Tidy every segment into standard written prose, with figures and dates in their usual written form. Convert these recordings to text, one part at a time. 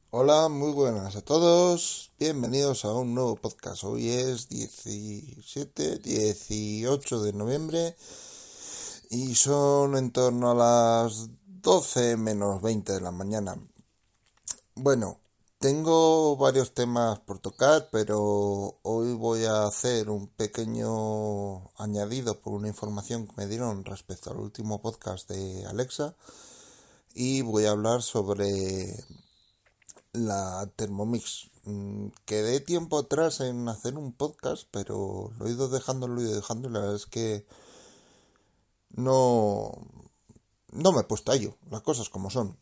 Hola, muy buenas a todos. Bienvenidos a un nuevo podcast. Hoy es 18 de noviembre y son en torno a las 12 menos 20 de la mañana. Bueno, tengo varios temas por tocar, pero hoy voy a hacer un pequeño añadido por una información que me dieron respecto al último podcast de Alexa y voy a hablar sobre la Thermomix. Quedé tiempo atrás en hacer un podcast, pero lo he ido dejando y la verdad es que no, no me he puesto a ello, las cosas como son.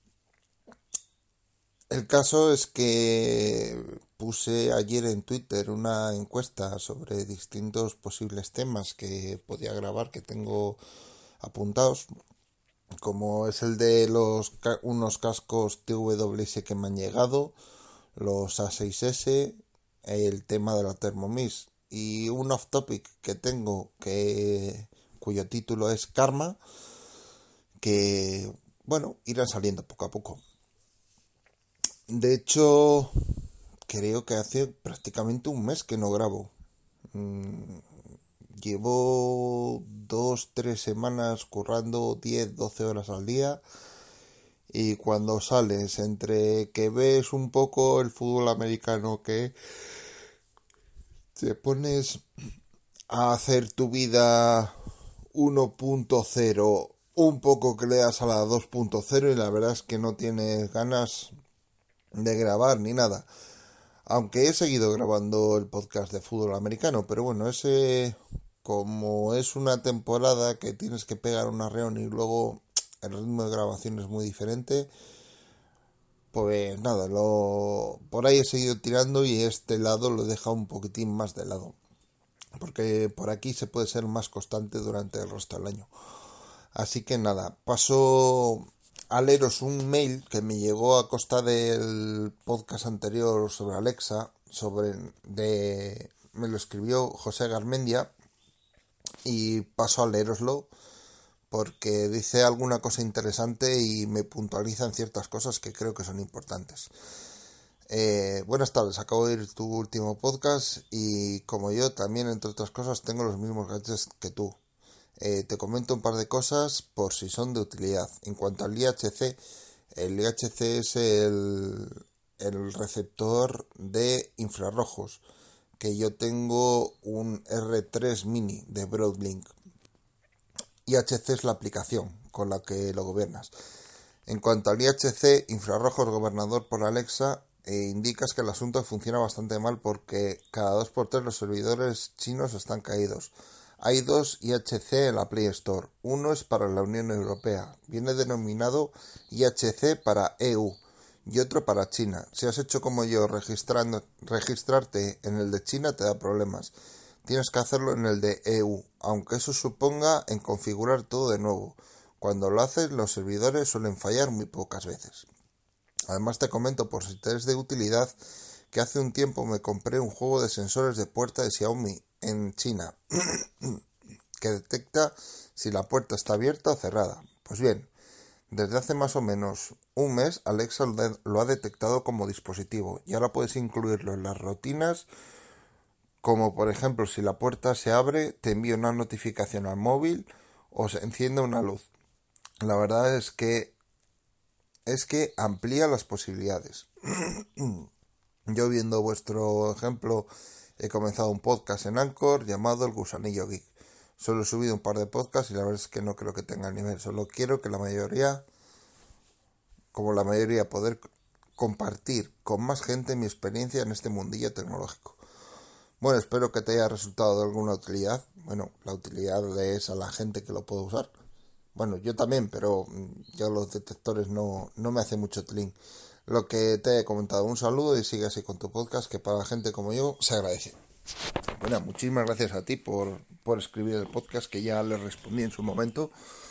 El caso es que puse ayer en Twitter una encuesta sobre distintos posibles temas que podía grabar, que tengo apuntados, como es el de unos cascos TWS que me han llegado, los A6S, el tema de la Thermomix y un off topic que tengo cuyo título es Karma, que bueno, irán saliendo poco a poco. De hecho, creo que hace prácticamente un mes que no grabo. Mm, Llevo 2, 3 semanas currando 10, 12 horas al día. Y cuando sales entre que ves un poco el fútbol americano, que te pones a hacer tu vida 1.0, un poco que le das a la 2.0 y la verdad es que no tienes ganas de grabar ni nada. Aunque he seguido grabando el podcast de fútbol americano, pero bueno, ese como es una temporada que tienes que pegar una reunión y luego el ritmo de grabación es muy diferente, pues nada, por ahí he seguido tirando y este lado lo he dejado un poquitín más de lado, porque por aquí se puede ser más constante durante el resto del año. Así que nada, paso a leeros un mail que me llegó a costa del podcast anterior sobre Alexa, me lo escribió José Garmendia y paso a leeroslo porque dice alguna cosa interesante y me puntualizan ciertas cosas que creo que son importantes. Buenas tardes, acabo de oír tu último podcast y como yo también, entre otras cosas, tengo los mismos gadgets que tú. Te comento un par de cosas por si son de utilidad. En cuanto al IHC, el IHC es el receptor de infrarrojos, que yo tengo un R3 Mini de Broadlink. IHC es la aplicación con la que lo gobiernas. En cuanto al IHC, infrarrojos gobernador por Alexa, indicas que el asunto funciona bastante mal porque cada 2 por 3 los servidores chinos están caídos. Hay dos IHC en la Play Store. Uno es para la Unión Europea. Viene denominado IHC para EU y otro para China. Si has hecho como yo registrarte en el de China te da problemas. Tienes que hacerlo en el de EU, aunque eso suponga en configurar todo de nuevo. Cuando lo haces, los servidores suelen fallar muy pocas veces. Además te comento, por si te es de utilidad, que hace un tiempo me compré un juego de sensores de puerta de Xiaomi en China que detecta si la puerta está abierta o cerrada. Pues bien, desde hace más o menos un mes Alexa lo ha detectado como dispositivo y ahora puedes incluirlo en las rutinas, como por ejemplo si la puerta se abre te envía una notificación al móvil o se enciende una luz. La verdad es que amplía las posibilidades. Yo, viendo vuestro ejemplo, he comenzado un podcast en Anchor llamado El Gusanillo Geek. Solo he subido un par de podcasts y la verdad es que no creo que tenga nivel. Solo quiero que la mayoría, poder compartir con más gente mi experiencia en este mundillo tecnológico. Bueno, espero que te haya resultado de alguna utilidad. Bueno, la utilidad es a la gente que lo puede usar. Bueno, yo también, pero yo los detectores no me hace mucho tilín. Lo que te he comentado, un saludo y sigue así con tu podcast, que para gente como yo se agradece. Bueno, muchísimas gracias a ti por escribir el podcast, que ya le respondí en su momento.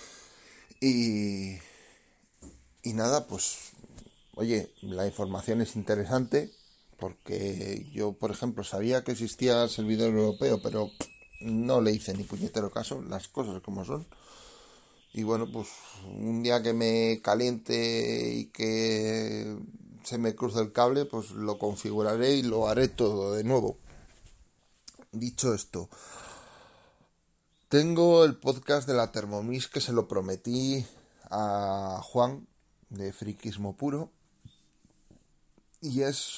Y, y nada, pues, oye, la información es interesante, porque yo, por ejemplo, sabía que existía el servidor europeo, pero no le hice ni puñetero caso, las cosas como son. Y bueno, pues un día que me caliente y que se me cruza el cable, pues lo configuraré y lo haré todo de nuevo. Dicho esto, tengo el podcast de la Thermomix que se lo prometí a Juan de Friquismo Puro y es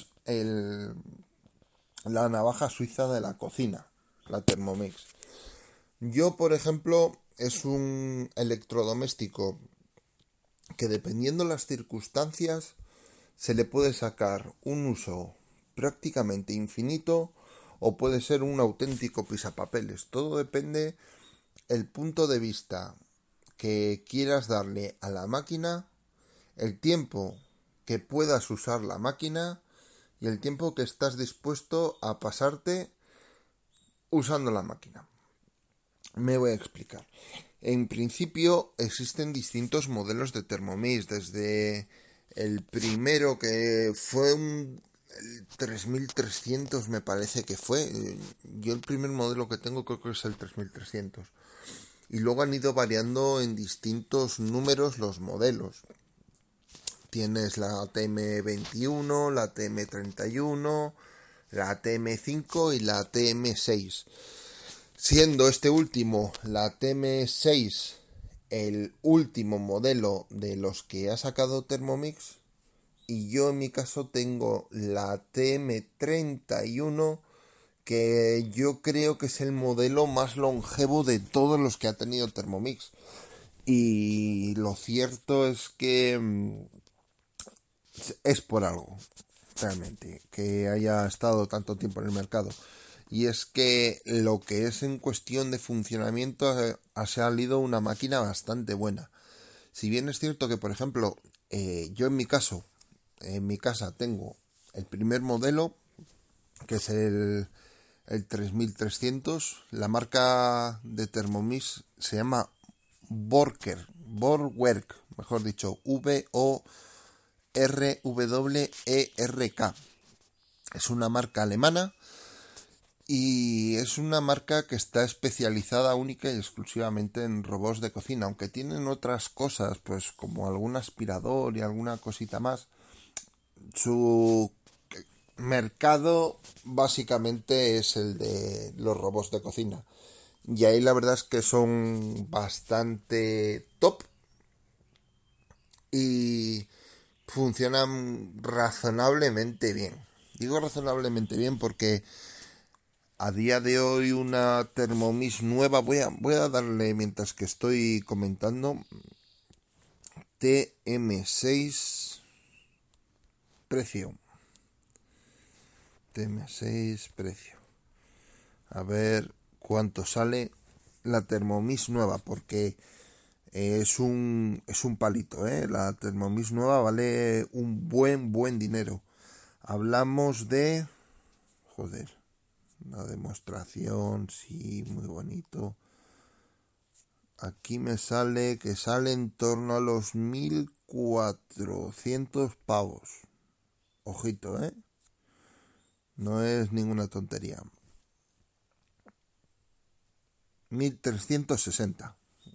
la navaja suiza de la cocina, la Thermomix. Yo, por ejemplo, es un electrodoméstico que dependiendo las circunstancias se le puede sacar un uso prácticamente infinito o puede ser un auténtico pisapapeles. Todo depende el punto de vista que quieras darle a la máquina, el tiempo que puedas usar la máquina y el tiempo que estás dispuesto a pasarte usando la máquina. Me voy a explicar. En principio existen distintos modelos de Thermomix, desde el primero que fue el 3300 me parece que fue. Yo el primer modelo que tengo creo que es el 3300. Y luego han ido variando en distintos números los modelos. Tienes la TM21, la TM31, la TM5 y la TM6. Siendo este último, la TM6, el último modelo de los que ha sacado Thermomix. Y yo en mi caso tengo la TM31, que yo creo que es el modelo más longevo de todos los que ha tenido Thermomix. Y lo cierto es que es por algo, realmente, que haya estado tanto tiempo en el mercado. Y es que lo que es en cuestión de funcionamiento ha salido una máquina bastante buena. Si bien es cierto que, por ejemplo, yo en mi casa tengo el primer modelo, que es el 3300. La marca de Thermomix se llama Vorwerk, mejor dicho, VORWERK. Es una marca alemana y es una marca que está especializada única y exclusivamente en robots de cocina, aunque tienen otras cosas, pues como algún aspirador y alguna cosita más. Su mercado básicamente es el de los robots de cocina. Y ahí la verdad es que son bastante top y funcionan razonablemente bien. Digo razonablemente bien porque a día de hoy una Thermomix nueva, voy a darle mientras que estoy comentando, TM6 precio. TM6 precio. A ver cuánto sale la Thermomix nueva, porque es un palito, ¿eh? La Thermomix nueva vale un buen dinero. Hablamos de... Joder, la demostración, sí, muy bonito. Aquí me sale que sale en torno a los 1400 pavos. Ojito, ¿eh? No es ninguna tontería. 1360.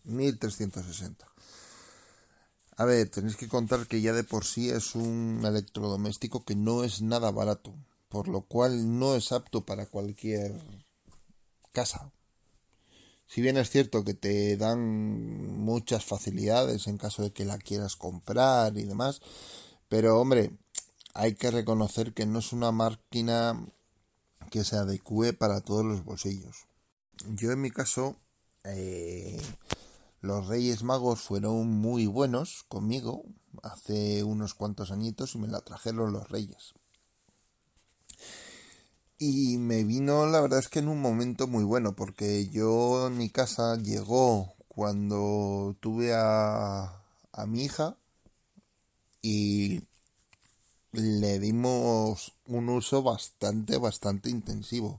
A ver, tenéis que contar que ya de por sí es un electrodoméstico que no es nada barato, por lo cual no es apto para cualquier casa. Si bien es cierto que te dan muchas facilidades en caso de que la quieras comprar y demás, pero hombre, hay que reconocer que no es una máquina que se adecue para todos los bolsillos. Yo en mi caso, los Reyes Magos fueron muy buenos conmigo hace unos cuantos añitos y me la trajeron los Reyes. Y me vino, la verdad es que en un momento muy bueno, porque yo en mi casa llegó cuando tuve a mi hija y le dimos un uso bastante intensivo.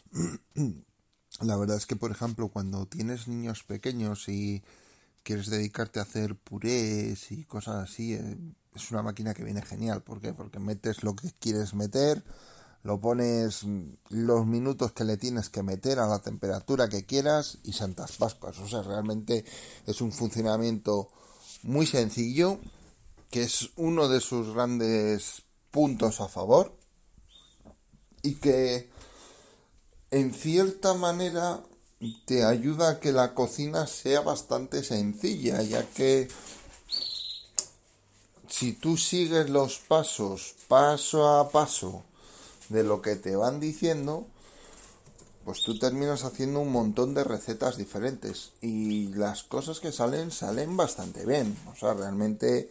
La verdad es que, por ejemplo, cuando tienes niños pequeños y quieres dedicarte a hacer purés y cosas así, es una máquina que viene genial. ¿Por qué? Porque metes lo que quieres meter, lo pones los minutos que le tienes que meter a la temperatura que quieras y santas pascuas. O sea, realmente es un funcionamiento muy sencillo, que es uno de sus grandes puntos a favor y que en cierta manera te ayuda a que la cocina sea bastante sencilla, ya que si tú sigues los pasos paso a paso de lo que te van diciendo, pues tú terminas haciendo un montón de recetas diferentes y las cosas que salen bastante bien. O sea, realmente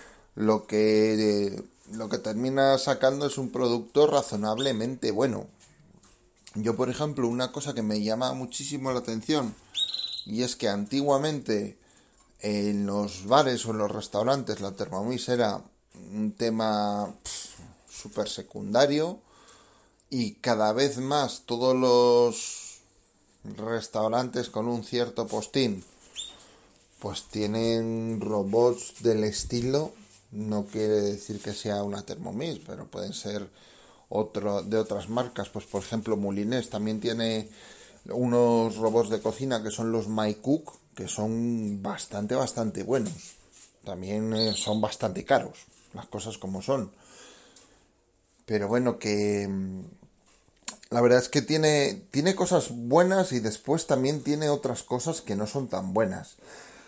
lo que termina sacando es un producto razonablemente bueno. Yo, por ejemplo, una cosa que me llama muchísimo la atención y es que antiguamente en los bares o en los restaurantes la Thermomix era un tema súper secundario y cada vez más todos los restaurantes con un cierto postín pues tienen robots del estilo. No quiere decir que sea una Thermomix, pero pueden ser de otras marcas. Pues por ejemplo Moulinés también tiene unos robots de cocina que son los MyCook, que son bastante buenos. También son bastante caros, las cosas como son. Pero bueno, que la verdad es que tiene cosas buenas y después también tiene otras cosas que no son tan buenas.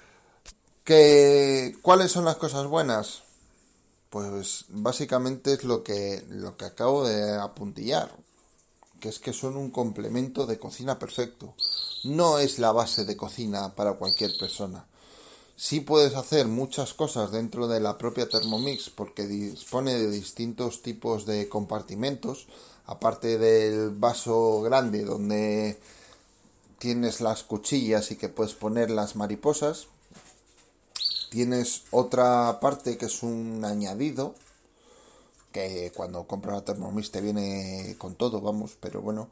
¿Cuáles son las cosas buenas? Pues básicamente es lo que acabo de apuntillar, que es que son un complemento de cocina perfecto. No es la base de cocina para cualquier persona. Sí puedes hacer muchas cosas dentro de la propia Thermomix porque dispone de distintos tipos de compartimentos, aparte del vaso grande donde tienes las cuchillas y que puedes poner las mariposas. Tienes otra parte que es un añadido, que cuando compras la Thermomix te viene con todo, vamos, pero bueno,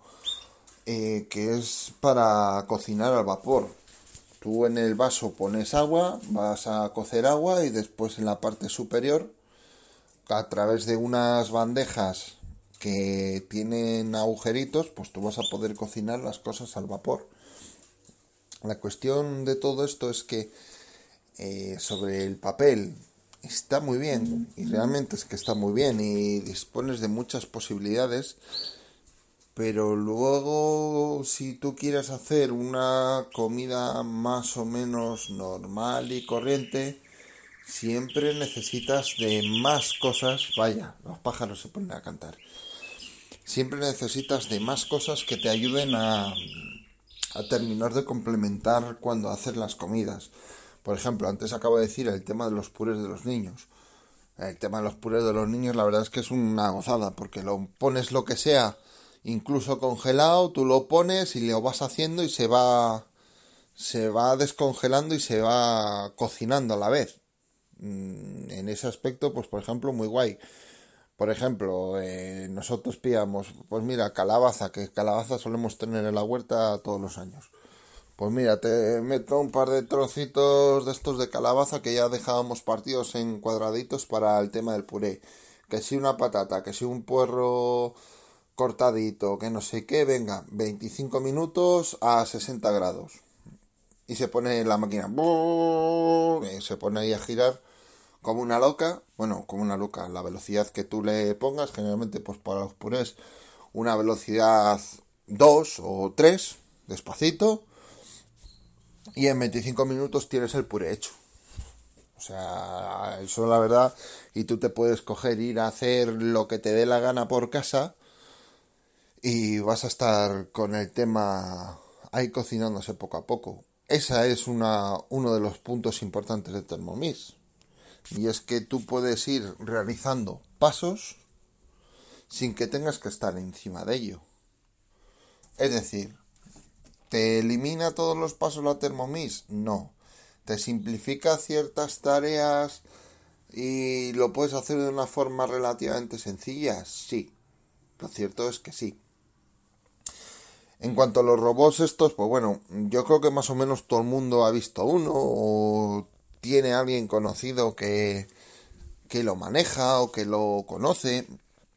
que es para cocinar al vapor. Tú en el vaso pones agua, vas a cocer agua y después en la parte superior, a través de unas bandejas que tienen agujeritos, pues tú vas a poder cocinar las cosas al vapor. La cuestión de todo esto es que sobre el papel está muy bien, y realmente es que está muy bien y dispones de muchas posibilidades, pero luego si tú quieres hacer una comida más o menos normal y corriente, siempre necesitas de más cosas. Vaya, los pájaros se ponen a cantar. Siempre necesitas de más cosas que te ayuden a terminar de complementar cuando haces las comidas. Por ejemplo, antes acabo de decir el tema de los purés de los niños. El tema de los purés de los niños, la verdad es que es una gozada, porque lo pones lo que sea, incluso congelado, tú lo pones y lo vas haciendo y se va descongelando y se va cocinando a la vez. En ese aspecto, pues por ejemplo, muy guay. Por ejemplo, nosotros pillamos, pues mira, calabaza, que calabaza solemos tener en la huerta todos los años. Pues mira, te meto un par de trocitos de estos de calabaza que ya dejábamos partidos en cuadraditos para el tema del puré. Que si una patata, que si un puerro cortadito, que no sé qué, venga, 25 minutos a 60 grados. Y se pone la máquina, y se pone ahí a girar como una loca. Bueno, como una loca, la velocidad que tú le pongas, generalmente pues para los purés, una velocidad 2 o 3 despacito, y en 25 minutos tienes el puré hecho. O sea, eso la verdad, y tú te puedes coger, ir a hacer lo que te dé la gana por casa y vas a estar con el tema ahí cocinándose poco a poco. Esa es uno de los puntos importantes de Thermomix. Y es que tú puedes ir realizando pasos sin que tengas que estar encima de ello. Es decir, ¿te elimina todos los pasos la Thermomix? No. ¿Te simplifica ciertas tareas y lo puedes hacer de una forma relativamente sencilla? Sí. Lo cierto es que sí. En cuanto a los robots estos, pues bueno, yo creo que más o menos todo el mundo ha visto uno o tiene alguien conocido que lo maneja o que lo conoce.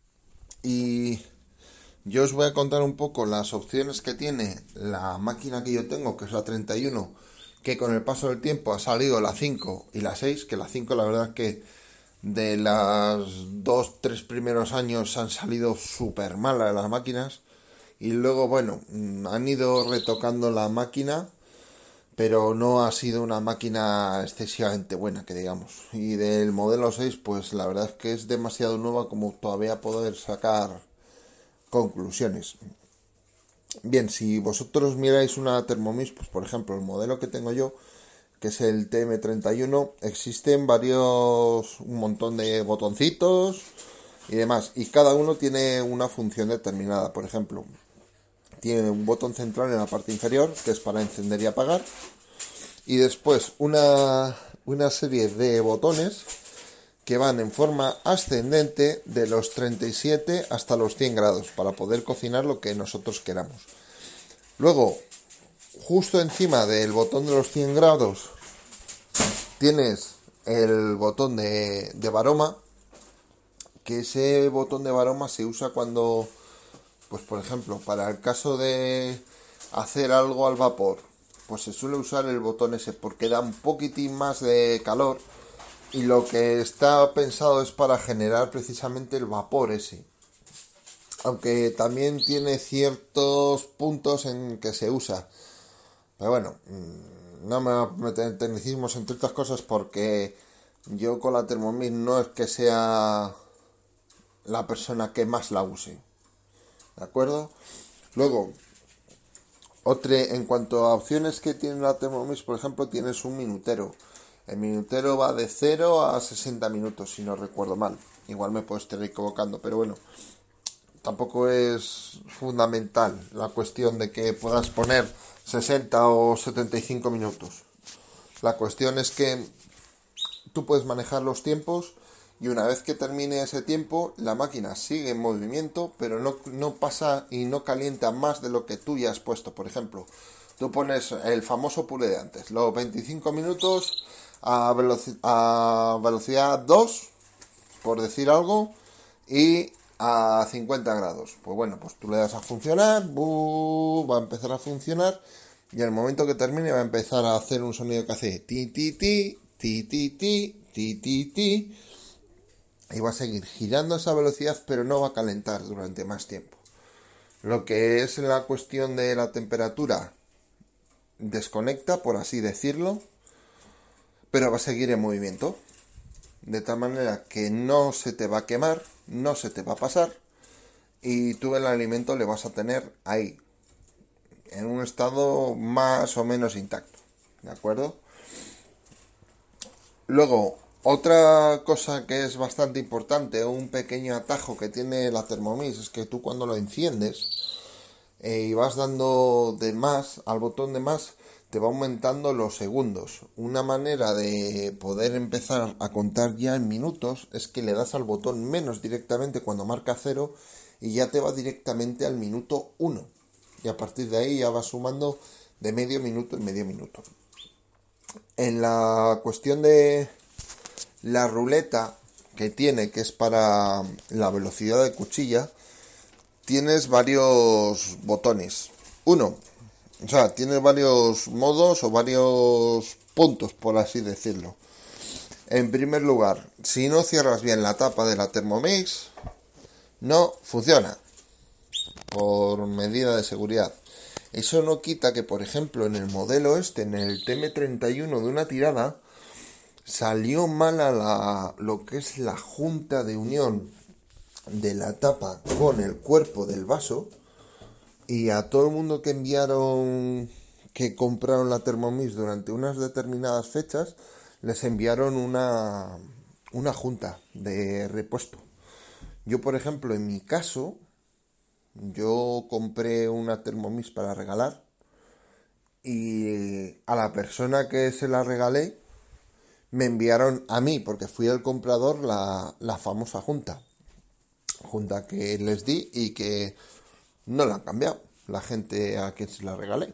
Y yo os voy a contar un poco las opciones que tiene la máquina que yo tengo, que es la 31, que con el paso del tiempo ha salido la 5 y la 6, que la 5 la verdad es que de los 2-3 primeros años han salido súper malas las máquinas y luego, bueno, han ido retocando la máquina, pero no ha sido una máquina excesivamente buena, que digamos. Y del modelo 6 pues la verdad es que es demasiado nueva como todavía poder sacar conclusiones. Bien, si vosotros miráis una Thermomix, pues por ejemplo, el modelo que tengo yo, que es el TM31, existen un montón de botoncitos y demás, y cada uno tiene una función determinada. Por ejemplo, tiene un botón central en la parte inferior, que es para encender y apagar, y después una serie de botones que van en forma ascendente de los 37 hasta los 100 grados para poder cocinar lo que nosotros queramos. Luego, justo encima del botón de los 100 grados tienes el botón de varoma, que ese botón de varoma se usa cuando, pues por ejemplo, para el caso de hacer algo al vapor, pues se suele usar el botón ese porque da un poquitín más de calor y lo que está pensado es para generar precisamente el vapor ese. Aunque también tiene ciertos puntos en que se usa. Pero bueno, no me voy a meter en tecnicismos entre otras cosas porque yo con la Thermomix no es que sea la persona que más la use. ¿De acuerdo? Luego, en cuanto a opciones que tiene la Thermomix, por ejemplo, tienes un minutero. El minutero va de 0 a 60 minutos, si no recuerdo mal. Igual me puedo estar equivocando, pero bueno, tampoco es fundamental la cuestión de que puedas poner 60 o 75 minutos. La cuestión es que tú puedes manejar los tiempos y una vez que termine ese tiempo, la máquina sigue en movimiento, pero no pasa y no calienta más de lo que tú ya has puesto. Por ejemplo, tú pones el famoso puré de antes, los 25 minutos a velocidad 2, por decir algo, y a 50 grados. Pues bueno, pues tú le das a funcionar, va a empezar a funcionar y al momento que termine va a empezar a hacer un sonido que hace ti ti ti ti ti ti ti ti ti y va a seguir girando a esa velocidad, pero no va a calentar durante más tiempo. Lo que es la cuestión de la temperatura desconecta, por así decirlo, pero va a seguir en movimiento, de tal manera que no se te va a quemar, no se te va a pasar y tú el alimento le vas a tener ahí, en un estado más o menos intacto, ¿de acuerdo? Luego, otra cosa que es bastante importante, un pequeño atajo que tiene la Thermomix, es que tú cuando lo enciendes y vas dando de más al botón de más, te va aumentando los segundos. Una manera de poder empezar a contar ya en minutos es que le das al botón menos directamente cuando marca 0 y ya te va directamente al minuto 1. Y a partir de ahí ya vas sumando de medio minuto en medio minuto. En la cuestión de la ruleta que tiene, que es para la velocidad de cuchilla, tienes varios botones. Tienes varios modos o varios puntos, por así decirlo. En primer lugar, si no cierras bien la tapa de la Thermomix, no funciona, por medida de seguridad. Eso no quita que, por ejemplo, en el modelo en el TM31 de una tirada, salió mala lo que es la junta de unión de la tapa con el cuerpo del vaso, y a todo el mundo que compraron la Thermomix durante unas determinadas fechas, les enviaron una junta de repuesto. Yo, por ejemplo, en mi caso, yo compré una Thermomix para regalar y a la persona que se la regalé me enviaron a mí, porque fui el comprador, la famosa junta que les di y que no la han cambiado la gente a quien se la regalé.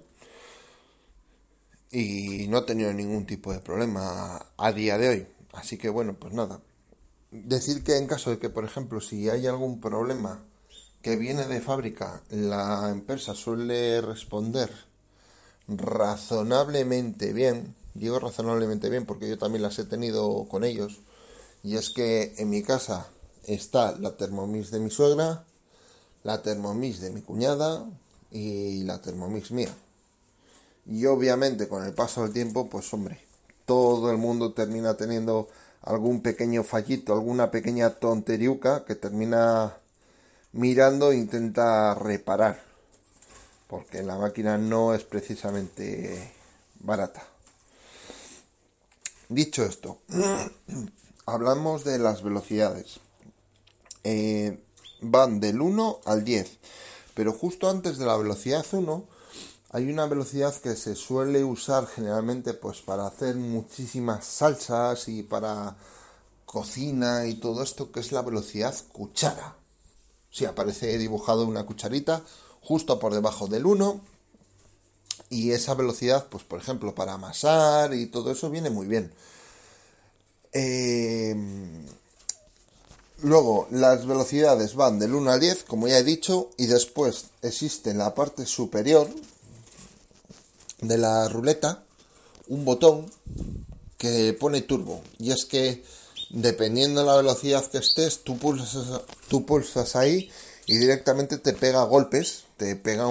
Y no he tenido ningún tipo de problema a día de hoy. Así que bueno, pues nada. Decir que en caso de que, por ejemplo, si hay algún problema que viene de fábrica, la empresa suele responder razonablemente bien. Digo razonablemente bien porque yo también las he tenido con ellos. Y es que en mi casa está la Thermomix de mi suegra, la Thermomix de mi cuñada y la Thermomix mía. Y obviamente con el paso del tiempo, pues hombre, todo el mundo termina teniendo algún pequeño fallito, alguna pequeña tonteriuca que termina mirando e intenta reparar. Porque la máquina no es precisamente barata. Dicho esto, hablamos de las velocidades. Van del 1 al 10, pero justo antes de la velocidad 1 hay una velocidad que se suele usar generalmente pues para hacer muchísimas salsas y para cocina y todo esto, que es la velocidad cuchara. Sí, aparece dibujado una cucharita justo por debajo del 1 y esa velocidad, pues por ejemplo, para amasar y todo eso viene muy bien. Luego, las velocidades van del 1 al 10, como ya he dicho, y después existe en la parte superior de la ruleta un botón que pone turbo. Y es que, dependiendo de la velocidad que estés, tú pulsas ahí y directamente te pega golpes, te pega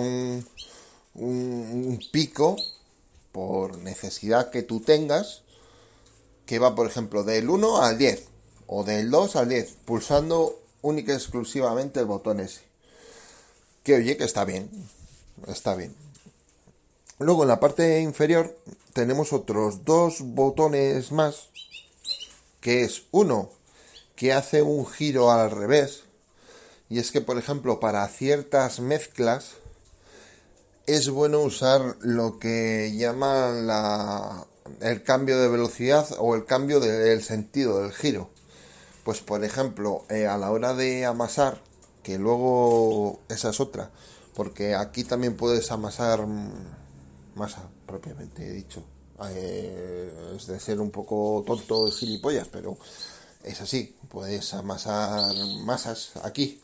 un pico por necesidad que tú tengas, que va, por ejemplo, del 1 al 10 o del 2 al 10, pulsando única y exclusivamente el botón ese. Que oye, que está bien, está bien. Luego en la parte inferior tenemos otros dos botones más, que es uno que hace un giro al revés, y es que, por ejemplo, para ciertas mezclas es bueno usar lo que llaman el cambio de velocidad o el cambio del sentido del giro. Pues por ejemplo, a la hora de amasar, que luego esa es otra, porque aquí también puedes amasar masa, propiamente dicho. Es de ser un poco tonto y gilipollas, pero es así, puedes amasar masas aquí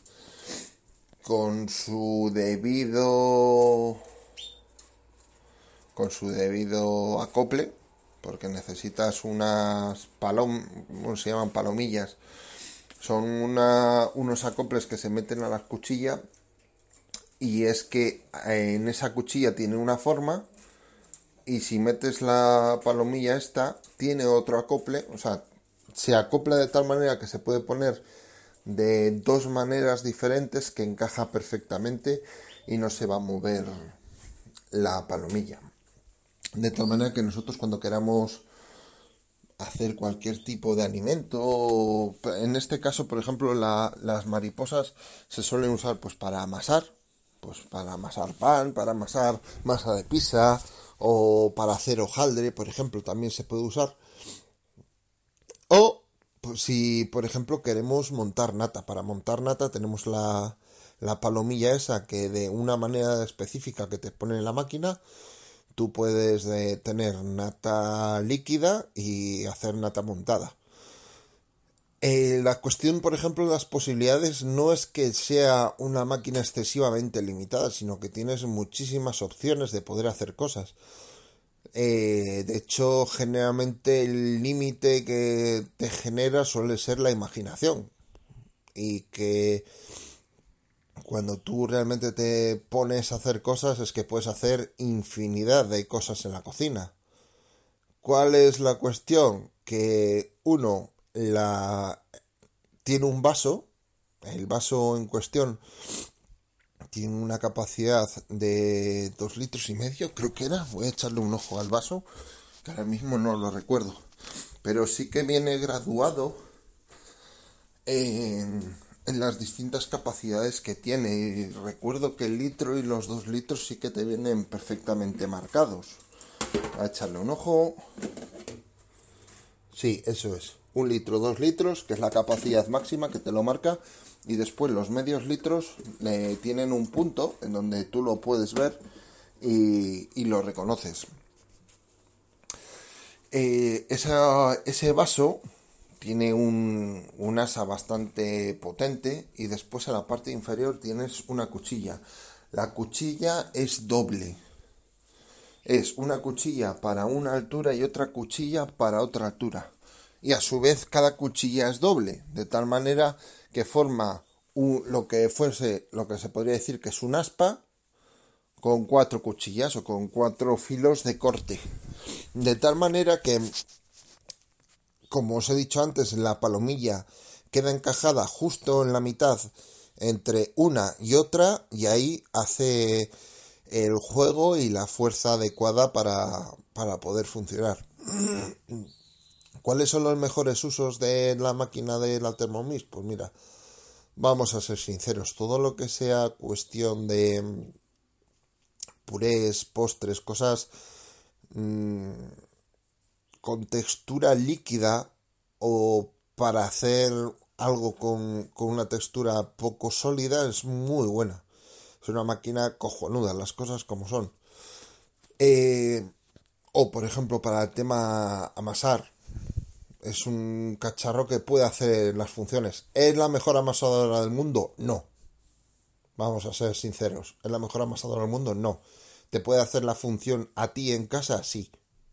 con su debido acople, porque necesitas ¿cómo se llaman? Palomillas. Son unos acoples que se meten a la cuchilla, y es que en esa cuchilla tiene una forma, y si metes la palomilla esta, tiene otro acople, o sea, se acopla de tal manera que se puede poner de dos maneras diferentes, que encaja perfectamente y no se va a mover la palomilla. De tal manera que nosotros, cuando queramos hacer cualquier tipo de alimento, en este caso, por ejemplo, las mariposas se suelen usar pues para amasar pan, para amasar masa de pizza, o para hacer hojaldre, por ejemplo, también se puede usar. O pues, si, por ejemplo, queremos montar nata, para montar nata tenemos la palomilla esa, que de una manera específica que te pone en la máquina, tú puedes tener nata líquida y hacer nata montada. La cuestión, por ejemplo, de las posibilidades no es que sea una máquina excesivamente limitada, sino que tienes muchísimas opciones de poder hacer cosas. De hecho, generalmente el límite que te genera suele ser la imaginación. Y que cuando tú realmente te pones a hacer cosas, es que puedes hacer infinidad de cosas en la cocina. ¿Cuál es la cuestión? Que uno tiene un vaso, el vaso en cuestión tiene una capacidad de 2,5 litros, creo que era. Voy a echarle un ojo al vaso, que ahora mismo no lo recuerdo. Pero sí que viene graduado en las distintas capacidades que tiene. Y recuerdo que el litro y los 2 litros sí que te vienen perfectamente marcados. Voy a echarle un ojo. Sí, eso es. 1 litro, 2 litros, que es la capacidad máxima que te lo marca. Y después los medios litros tienen un punto en donde tú lo puedes ver y lo reconoces. Ese vaso tiene un asa bastante potente, y después en la parte inferior tienes una cuchilla. La cuchilla es doble. Es una cuchilla para una altura y otra cuchilla para otra altura. y a su vez cada cuchilla es doble, de tal manera que forma lo que se podría decir que es un aspa con 4 cuchillas o con 4 filos de corte. De tal manera que, como os he dicho antes, la palomilla queda encajada justo en la mitad entre una y otra y ahí hace el juego y la fuerza adecuada para poder funcionar. ¿Cuáles son los mejores usos de la máquina de la Thermomix? Pues mira, vamos a ser sinceros, todo lo que sea cuestión de purés, postres, cosas con textura líquida o para hacer algo con una textura poco sólida es muy buena. Es una máquina cojonuda, las cosas como son. Eh, o por ejemplo para el tema amasar. Es un cacharro que puede hacer las funciones. ¿Es la mejor amasadora del mundo? No. Vamos a ser sinceros. ¿Es la mejor amasadora del mundo? No. ¿Te puede hacer la función a ti en casa? Sí.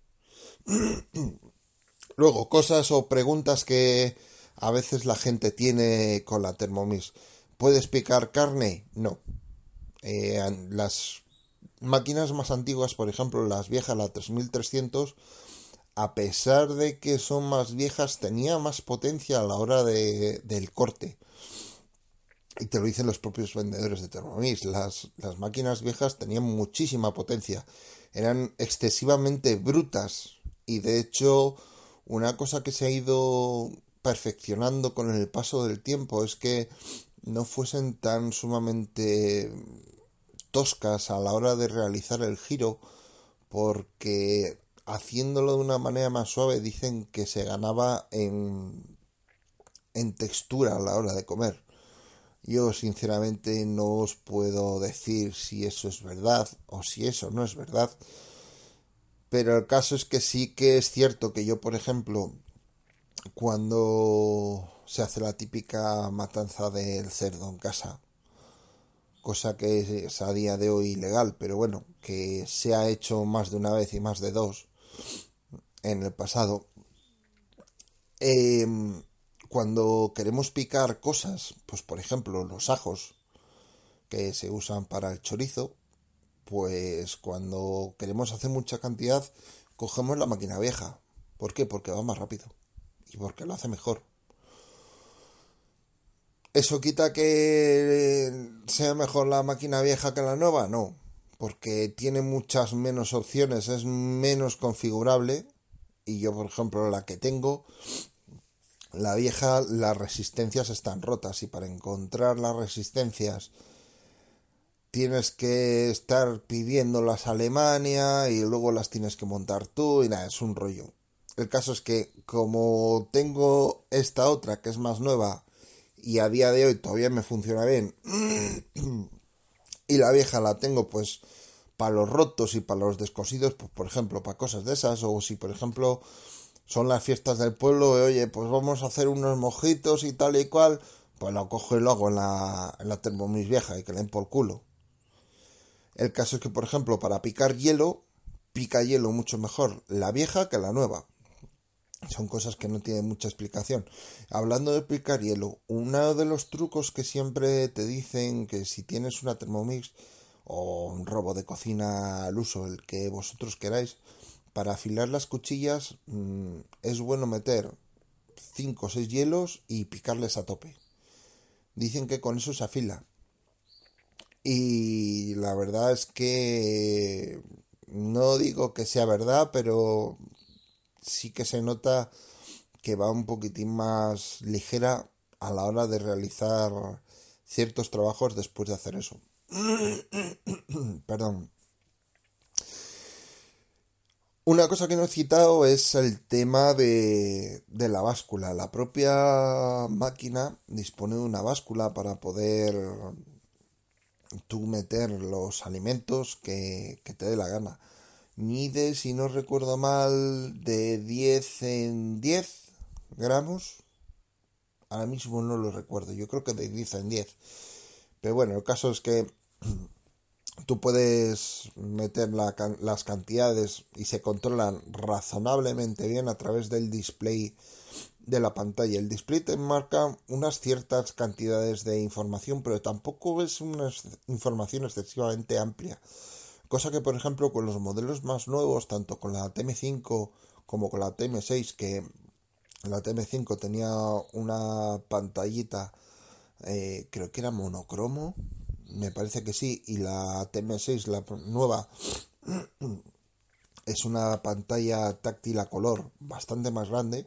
Luego, cosas o preguntas que a veces la gente tiene con la Thermomix. ¿Puedes picar carne? No. Las máquinas más antiguas, por ejemplo, las viejas, la 3300, a pesar de que son más viejas, tenía más potencia a la hora del corte. Y te lo dicen los propios vendedores de Thermomix. Las máquinas viejas tenían muchísima potencia. Eran excesivamente brutas. Y de hecho, una cosa que se ha ido perfeccionando con el paso del tiempo es que no fuesen tan sumamente toscas a la hora de realizar el giro, porque haciéndolo de una manera más suave dicen que se ganaba en textura a la hora de comer. Yo sinceramente no os puedo decir si eso es verdad o si eso no es verdad, pero el caso es que sí que es cierto que yo, por ejemplo, cuando se hace la típica matanza del cerdo en casa, cosa que es a día de hoy ilegal, pero bueno, que se ha hecho más de una vez y más de dos en el pasado, eh, cuando queremos picar cosas, pues por ejemplo los ajos que se usan para el chorizo, pues cuando queremos hacer mucha cantidad, cogemos la máquina vieja. ¿Por qué? Porque va más rápido y porque lo hace mejor. ¿Eso quita que sea mejor la máquina vieja que la nueva? No, porque tiene muchas menos opciones, es menos configurable. Y yo, por ejemplo, la que tengo, la vieja, las resistencias están rotas y para encontrar las resistencias tienes que estar pidiéndolas a Alemania y luego las tienes que montar tú y nada, es un rollo. El caso es que como tengo esta otra que es más nueva y a día de hoy todavía me funciona bien y la vieja la tengo pues para los rotos y para los descosidos, pues por ejemplo, para cosas de esas, o si por ejemplo son las fiestas del pueblo, y, oye, pues vamos a hacer unos mojitos y tal y cual, pues lo cojo y lo hago en la Thermomix vieja y que le den por culo. El caso es que, por ejemplo, para picar hielo, pica hielo mucho mejor la vieja que la nueva. Son cosas que no tienen mucha explicación. Hablando de picar hielo, uno de los trucos que siempre te dicen que si tienes una Thermomix o un robo de cocina al uso, el que vosotros queráis, para afilar las cuchillas es bueno meter 5 o 6 hielos y picarles a tope. Dicen que con eso se afila. Y la verdad es que no digo que sea verdad, pero sí que se nota que va un poquitín más ligera a la hora de realizar ciertos trabajos después de hacer eso. Perdón. Una cosa que no he citado es el tema de la báscula. La propia máquina dispone de una báscula para poder tú meter los alimentos que te dé la gana. Mide, si no recuerdo mal, de 10 en 10 gramos. Ahora mismo no lo recuerdo, yo creo que de 10 en 10. Pero bueno, el caso es que tú puedes meter las cantidades y se controlan razonablemente bien a través del display de la pantalla. El display te marca unas ciertas cantidades de información, pero tampoco es una información excesivamente amplia. Cosa que, por ejemplo, con los modelos más nuevos, tanto con la TM5 como con la TM6, que la TM5 tenía una pantallita, creo que era monocromo, me parece que sí, y la TM6, la nueva, es una pantalla táctil a color bastante más grande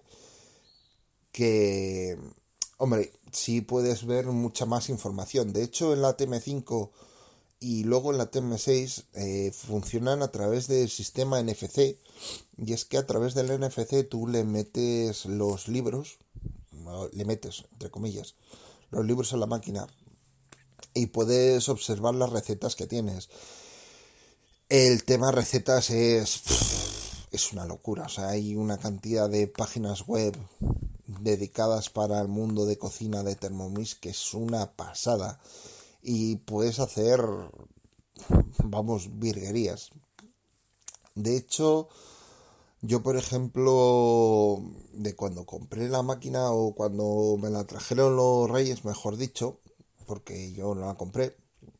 que, hombre, sí puedes ver mucha más información. De hecho, en la TM5 y luego en la TM6 funcionan a través del sistema NFC, y es que a través del NFC tú le metes los libros, le metes, entre comillas, los libros a la máquina y puedes observar las recetas que tienes. El tema recetas es una locura, o sea, hay una cantidad de páginas web dedicadas para el mundo de cocina de Thermomix que es una pasada y puedes hacer, vamos, virguerías. De hecho, yo por ejemplo, de cuando compré la máquina o cuando me la trajeron los Reyes, mejor dicho, porque yo no la compré,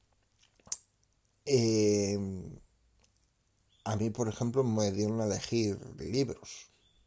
eh, a mí por ejemplo me dieron a elegir libros.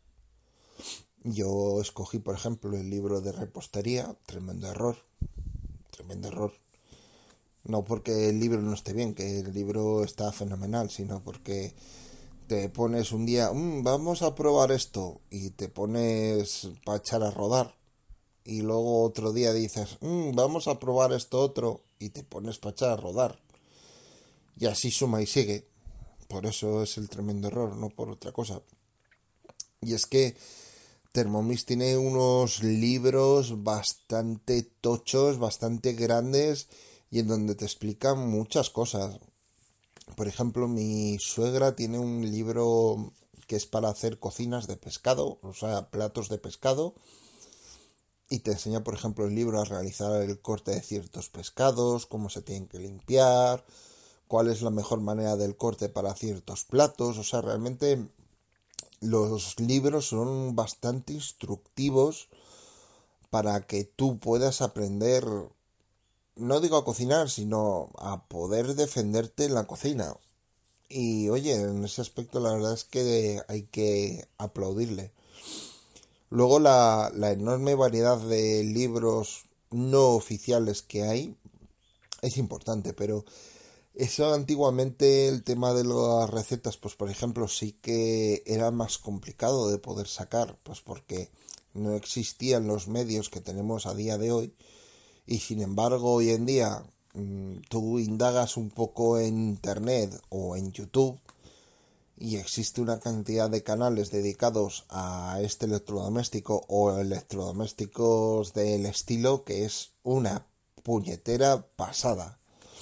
Yo escogí por ejemplo el libro de repostería, tremendo error, tremendo error. No porque el libro no esté bien, que el libro está fenomenal, sino porque te pones un día, vamos a probar esto, y te pones para echar a rodar. Y luego otro día dices, vamos a probar esto otro, y te pones para echar a rodar. Y así suma y sigue. Por eso es el tremendo error, no por otra cosa. Y es que Thermomix tiene unos libros bastante tochos, bastante grandes, y en donde te explican muchas cosas. Por ejemplo, mi suegra tiene un libro que es para hacer cocinas de pescado, o sea, platos de pescado, y te enseña, por ejemplo, el libro a realizar el corte de ciertos pescados, cómo se tienen que limpiar, cuál es la mejor manera del corte para ciertos platos. O sea, realmente los libros son bastante instructivos para que tú puedas aprender, no digo a cocinar, sino a poder defenderte en la cocina. Y oye, en ese aspecto la verdad es que hay que aplaudirle. Luego la enorme variedad de libros no oficiales que hay es importante, pero eso antiguamente el tema de las recetas, pues por ejemplo, sí que era más complicado de poder sacar, pues porque no existían los medios que tenemos a día de hoy, y sin embargo hoy en día tú indagas un poco en internet o en YouTube y existe una cantidad de canales dedicados a este electrodoméstico o electrodomésticos del estilo que es una puñetera pasada.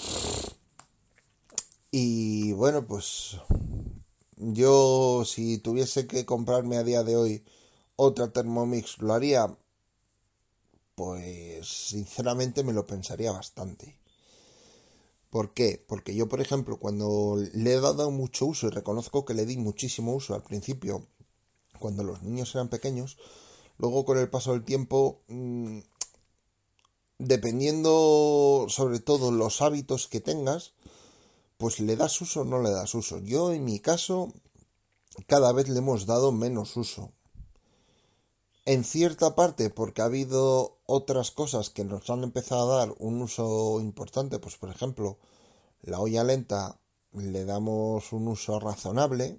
Y bueno, pues yo si tuviese que comprarme a día de hoy otra Thermomix, ¿lo haría? Pues sinceramente me lo pensaría bastante. ¿Por qué? Porque yo, por ejemplo, cuando le he dado mucho uso, y reconozco que le di muchísimo uso al principio, cuando los niños eran pequeños, luego con el paso del tiempo, dependiendo sobre todo los hábitos que tengas, pues le das uso o no le das uso. Yo en mi caso cada vez le hemos dado menos uso. En cierta parte porque ha habido otras cosas que nos han empezado a dar un uso importante, pues por ejemplo, la olla lenta le damos un uso razonable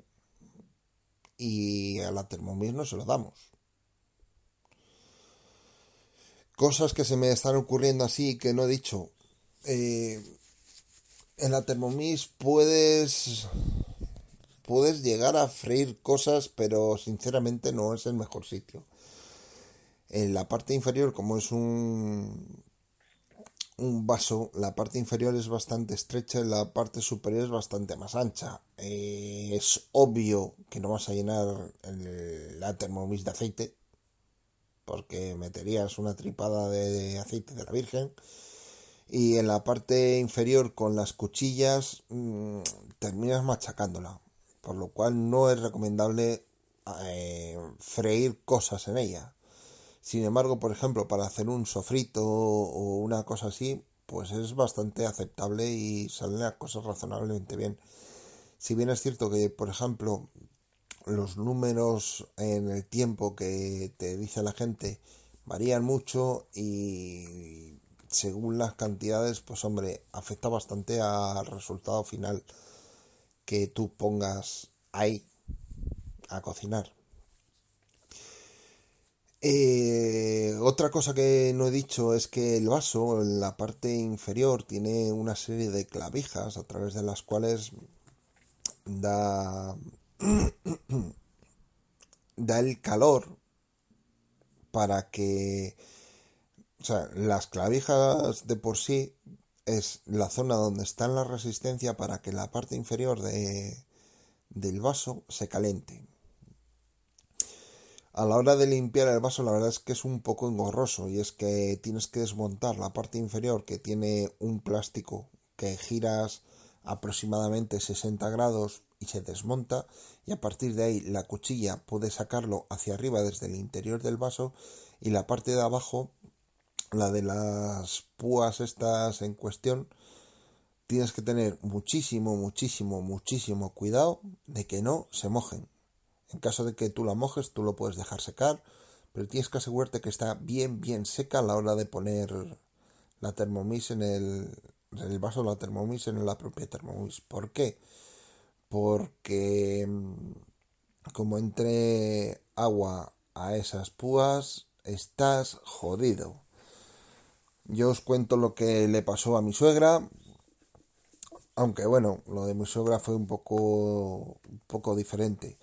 y a la Thermomix no se lo damos. Cosas que se me están ocurriendo así que no he dicho. Eh, en la Thermomix puedes llegar a freír cosas, pero sinceramente no es el mejor sitio. En la parte inferior, como es un vaso, la parte inferior es bastante estrecha y la parte superior es bastante más ancha. Es obvio que no vas a llenar la Thermomix de aceite, porque meterías una tripada de aceite de la Virgen. y en la parte inferior con las cuchillas terminas machacándola, por lo cual no es recomendable freír cosas en ella. Sin embargo, por ejemplo, para hacer un sofrito o una cosa así, pues es bastante aceptable y salen las cosas razonablemente bien. Si bien es cierto que, por ejemplo, los números en el tiempo que te dice la gente varían mucho y según las cantidades, pues hombre, afecta bastante al resultado final que tú pongas ahí a cocinar. Otra cosa que no he dicho es que el vaso en la parte inferior tiene una serie de clavijas a través de las cuales da, da el calor para que, o sea, las clavijas de por sí es la zona donde está la resistencia para que la parte inferior del vaso se caliente. A la hora de limpiar el vaso, la verdad es que es un poco engorroso, y es que tienes que desmontar la parte inferior, que tiene un plástico que giras aproximadamente 60 grados y se desmonta, y a partir de ahí la cuchilla puede sacarlo hacia arriba desde el interior del vaso, y la parte de abajo, la de las púas estas en cuestión, tienes que tener muchísimo cuidado de que no se mojen. En caso de que tú la mojes, tú lo puedes dejar secar, pero tienes que asegurarte que está bien seca a la hora de poner la Thermomix en el vaso de la Thermomix en la propia Thermomix. ¿Por qué? Porque como entre agua a esas púas, estás jodido. Yo os cuento lo que le pasó a mi suegra, aunque bueno, lo de mi suegra fue un poco diferente.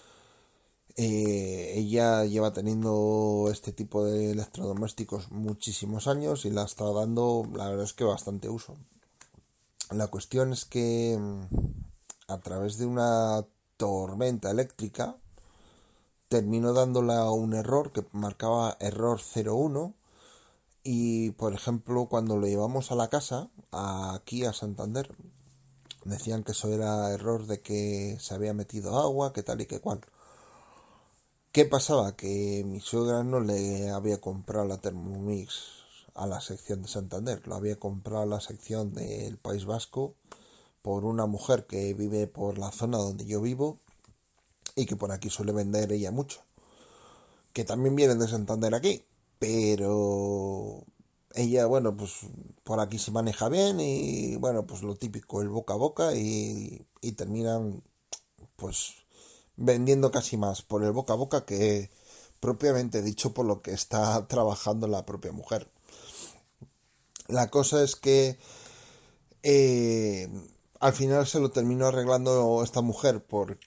Ella lleva teniendo este tipo de electrodomésticos muchísimos años y la está dando, la verdad es que bastante uso. La cuestión es que a través de una tormenta eléctrica terminó dándola un error que marcaba error 01, y por ejemplo cuando lo llevamos a la casa, aquí a Santander, decían que eso era error de que se había metido agua, que tal y que cual. ¿Qué pasaba? Que mi suegra no le había comprado la Thermomix a la sección de Santander, lo había comprado a la sección del País Vasco por una mujer que vive por la zona donde yo vivo y que por aquí suele vender ella mucho, que también vienen de Santander aquí, pero ella, bueno, pues por aquí se maneja bien y bueno, pues lo típico, el boca a boca, y terminan pues vendiendo casi más por el boca a boca que propiamente dicho por lo que está trabajando la propia mujer. La cosa es que eh, al final se lo terminó arreglando esta mujer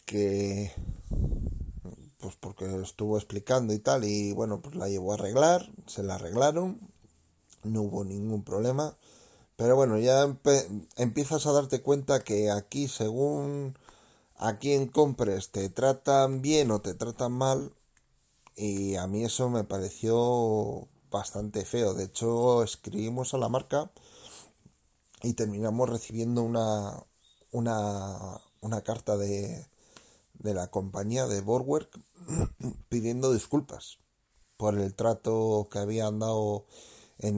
porque estuvo explicando y tal, y bueno, pues la llevó a arreglar, se la arreglaron, no hubo ningún problema. Pero bueno, ya empiezas a darte cuenta que aquí, según a quien compres, te tratan bien o te tratan mal. Y a mí eso me pareció bastante feo. De hecho, escribimos a la marca y terminamos recibiendo una carta de la compañía de Borwerk pidiendo disculpas por el trato que habían dado en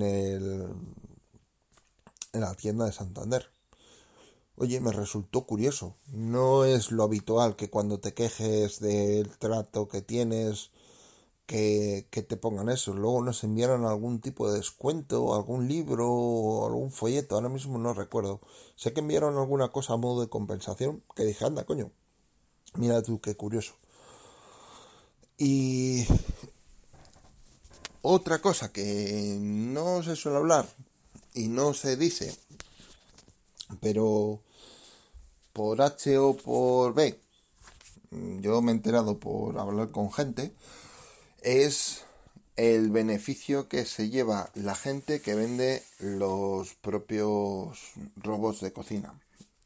en la tienda de Santander. Oye, me resultó curioso. No es lo habitual que cuando te quejes del trato que tienes, que te pongan eso. Luego nos enviaron algún tipo de descuento, algún libro o algún folleto. Ahora mismo no recuerdo. Sé que enviaron alguna cosa a modo de compensación, que dije, anda, coño, mira tú, qué curioso. Y otra cosa que no se suele hablar y no se dice, pero por H o por B, yo me he enterado por hablar con gente, es el beneficio que se lleva la gente que vende los propios robots de cocina.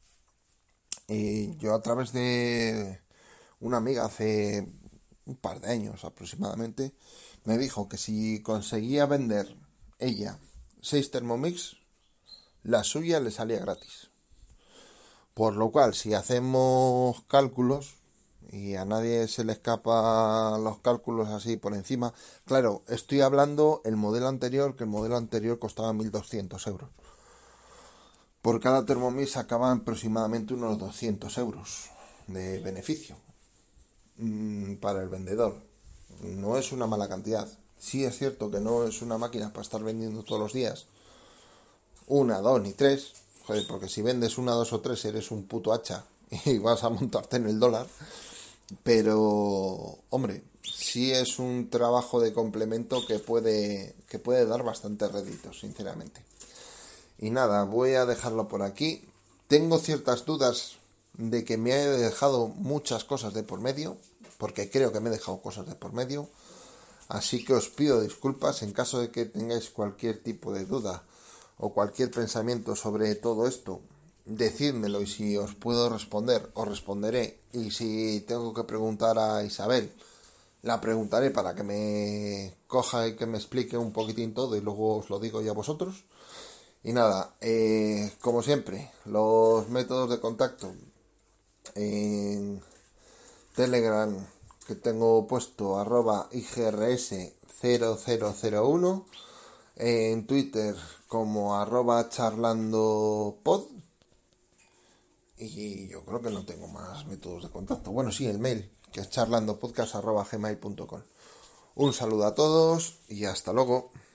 Yo a través de una amiga hace un par de años aproximadamente me dijo que si conseguía vender ella 6 Thermomix, la suya le salía gratis. Por lo cual, si hacemos cálculos, y a nadie se le escapa los cálculos así por encima, claro, estoy hablando el modelo anterior, que el modelo anterior costaba 1.200 euros. Por cada Thermomix sacaban aproximadamente unos 200 euros de beneficio para el vendedor. No es una mala cantidad. Sí es cierto que no es una máquina para estar vendiendo todos los días una, dos ni tres. Joder, porque si vendes una, dos o tres eres un puto hacha y vas a montarte en el dólar. Pero, hombre, sí es un trabajo de complemento que puede dar bastantes réditos, sinceramente. Y nada, voy a dejarlo por aquí. Tengo ciertas dudas de que me haya dejado muchas cosas de por medio, porque creo que me he dejado cosas de por medio. Así que os pido disculpas en caso de que tengáis cualquier tipo de duda o cualquier pensamiento sobre todo esto. Decídmelo y si os puedo responder, os responderé. Y si tengo que preguntar a Isabel, la preguntaré para que me coja y que me explique un poquitín todo y luego os lo digo ya a vosotros. Y nada, como siempre, los métodos de contacto en Telegram que tengo puesto @igrs0001, en Twitter como @charlandopod, y yo creo que no tengo más métodos de contacto. Bueno, sí, el mail, que es charlandopodcast@gmail.com. Un saludo a todos y hasta luego.